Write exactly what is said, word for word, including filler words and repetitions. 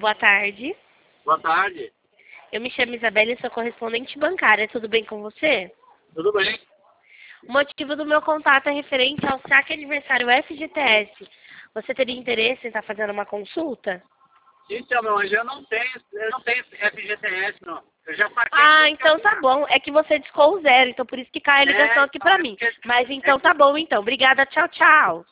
boa tarde. Boa tarde. Eu me chamo Isabela e sou correspondente bancária. Tudo bem com você? Tudo bem? O motivo do meu contato é referente ao saque aniversário F G T S. Você teria interesse em estar fazendo uma consulta? Então, meu anjo, eu não tenho, eu não tenho F G T S, não. Eu já saquei. Ah, então tá bom. É que você discou o zero, então por isso que cai a ligação É, aqui pra é mim. porque- Mas então é tá bom, então. Obrigada, tchau, tchau.